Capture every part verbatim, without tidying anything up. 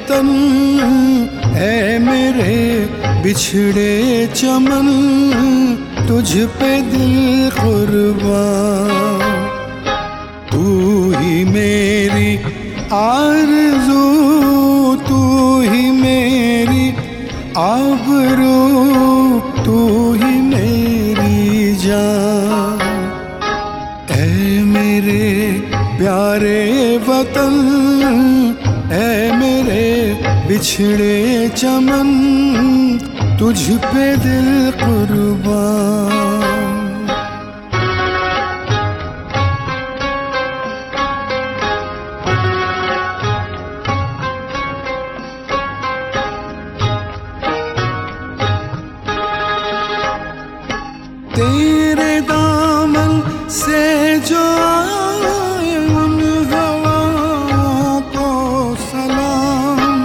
वतन, ऐ मेरे बिछड़े चमन, तुझ पे दिल कुर्बान। तू ही मेरी आरज़ू, तू ही मेरी आबरू, तू ही मेरी जान। ऐ मेरे प्यारे वतन, ऐ मेरे बिछड़े चमन, तुझ पे दिल कुर्बान। तेरे दामन से जो आए उन हवाओं को सलाम।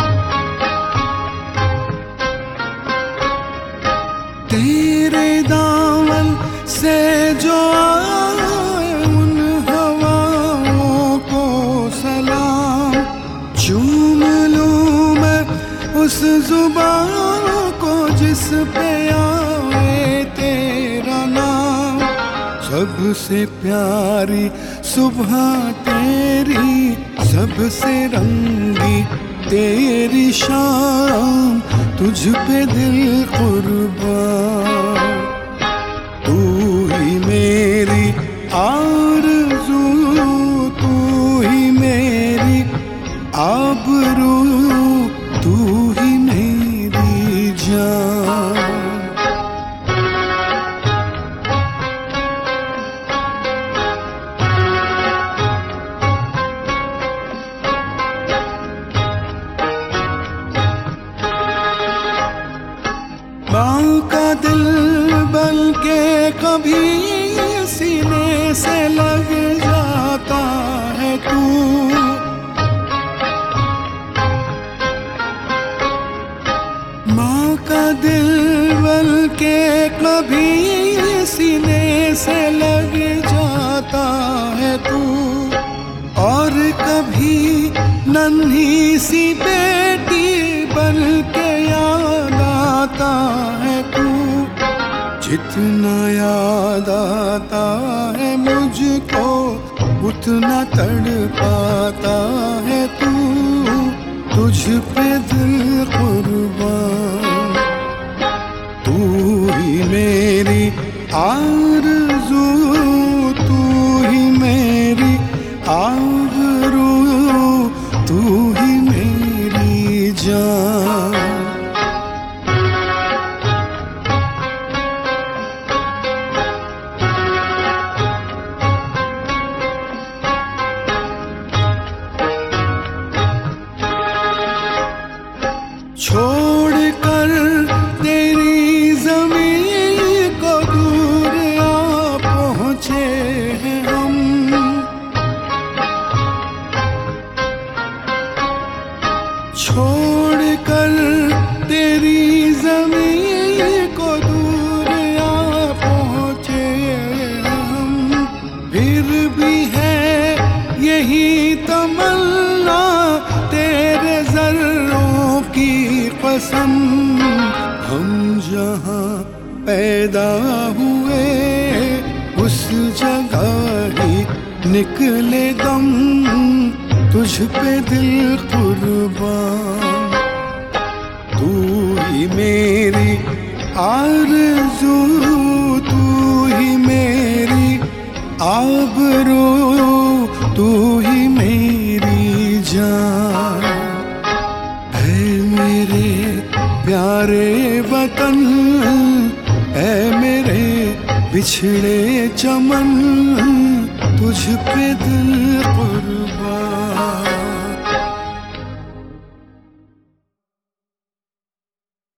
तेरे दामन से जो आए उन हवाओं को सलाम। चूम लूं मैं उस जुबान को जिस पे आए तेरा नाम। सबसे प्यारी सुबह तेरी, सबसे रंगी तेरी शाम, तुझ पे दिल कुर्बान। तू ही मेरी आरज़ू, तू ही मेरी आबरू, तू ही मेरी जान। माँ का दिल बन के कभी सीने से लग जाता है तू। माँ का दिल बन के कभी सीने से लग जाता है तू। और कभी नन्ही सी बेटी बन के याद आता है तू। जितना याद आता है मुझको, उतना तड़पाता है तू। तुझ पे दिल कुर्बान। तू ही मेरी आरज़ू, तू ही मेरी आबरू, तू ही मेरी जान। छोड़ कर तेरी ज़मीन को दूर आ पहुँचे हैं हम। छोड़ कर तेरी ज़मीन को दूर आ पहुँचे हम। फिर भी है यही तमन्ना तेरे ज़र्रों की कसम। हम जहाँ पैदा हुए उस जगह ही निकले दम। तुझ पे दिल कुर्बान। तू ही मेरी आरज़ू, तू ही मेरी आबरू, तू ही मेरी जान। ऐ मेरे प्यारे वतन, ऐ मेरे बिछड़े चमन, तुझ पे दिल कुर्बान।